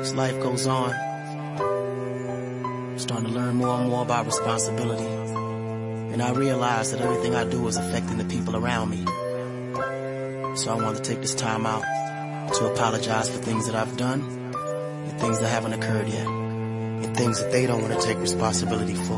As life goes on, I'm starting to learn more and more about responsibility. And I realize that everything I do is affecting the people around me. So I want to take this time out to apologize for things that I've done and things that haven't occurred yet, and things that they don't want to take responsibility for.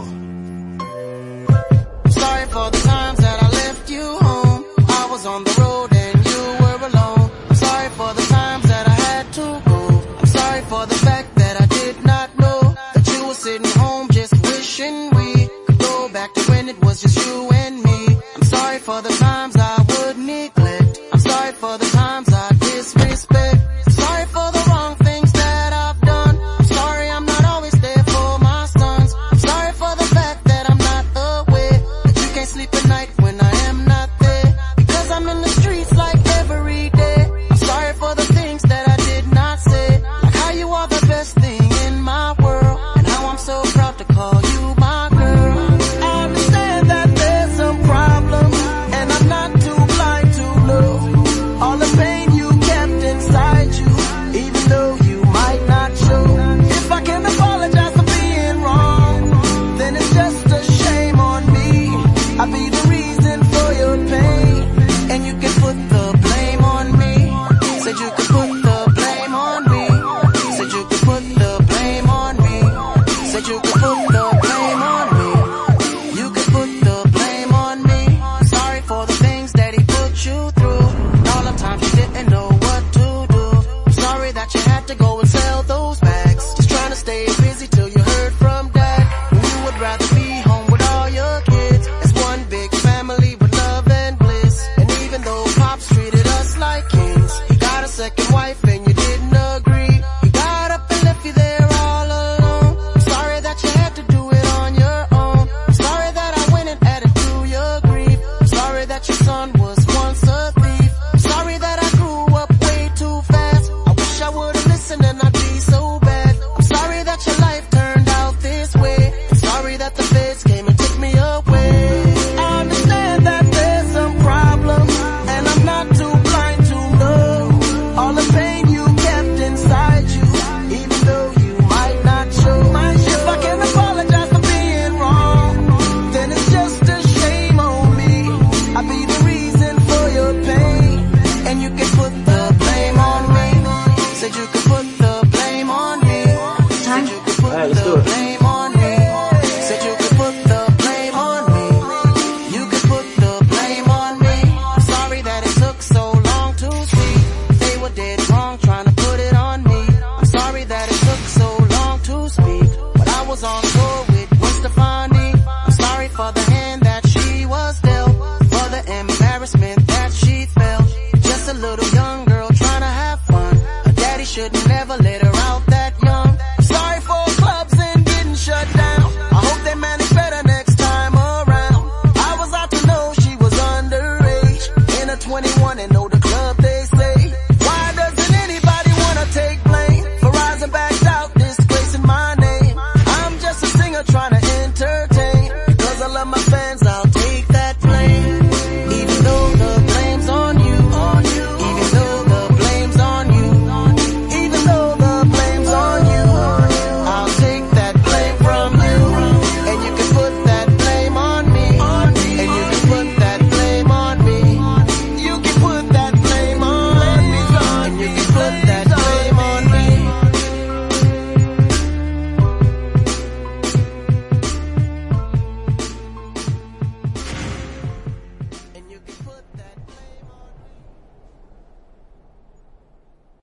I'm sorry for the times that I left you home. I was on the road and you were alone. I'm sorry for the times that I had to go. I'm sorry for the fact that I did not know that you were sitting home just wishing we could go back to when it was just you and me. I'm sorry for the times I would neglect. I'm sorry for the times I disrespect. I'm sorry for the wrong things that I've done. I'm sorry I'm not always there for my sons. I'm sorry for the fact that I'm not aware that you can't sleep at night when I am not there, because I'm in the streets like every day. I'm sorry for the things that I did not say, like how you are the best thing in my world, and how I'm so proud to call you my girl. I understand that there's some problems, and I'm not too blind to know all the pain you kept inside you, even though you might not show. If I can apologize for being wrong, then it's just a shame on me. I'll be the reason for your pain, and you can put the blame on me. Said you could put the blame on me. Said you could put the blame on me. Said you could put the blame on me. You could put the blame on me. Sorry for the things that he put you through, and all the times you didn't know what to do. I'm sorry that you had to go and sell those bags, just trying to stay busy till you heard from dad, when you would rather be home with all your kids as one big family with love and bliss. And even though Pops treated us like kings, he got a second wife and you didn't agree. He got up and left you there all alone. I'm sorry that you had to do it on your own. I'm sorry that I went and added to your grief. I'm sorry that your son was once a thief. I'm sorry that I grew up way too fast. I wish I would've listened and I'd be so bad. I'm sorry that your life turned out this way. I'm sorry that the feds came and took me away. I understand that there's some problems, and I'm not too blind to know all the pain you kept inside you, even though you might not show. If I can apologize for being wrong, then it's just a shame on me. I'll be the reason for your pain, and you can put the blame on me. Said you could put the blame on me. Said you could put the blame on me. Said you could put the blame on me. You could put the blame on me. I'm sorry that it took so long to see they were dead wrong trying to put it on me. I'm sorry that it took so long to speak, but I was on tour with Gwen Stefani. I'm sorry for the hand that she was dealt, for the embarrassment that she felt. Just a little young girl trying to have fun. Her daddy should never let her